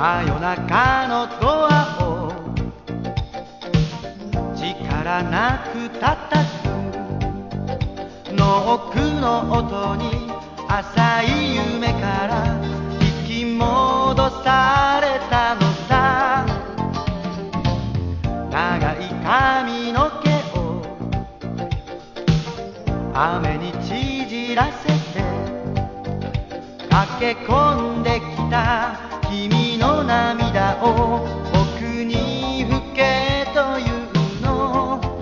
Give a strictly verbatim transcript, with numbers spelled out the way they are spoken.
真夜中のドアを力なく叩くノックの音に浅い夢から引き戻されたのさ。長い髪の毛を雨に縮らせて駆け込んできた君の涙を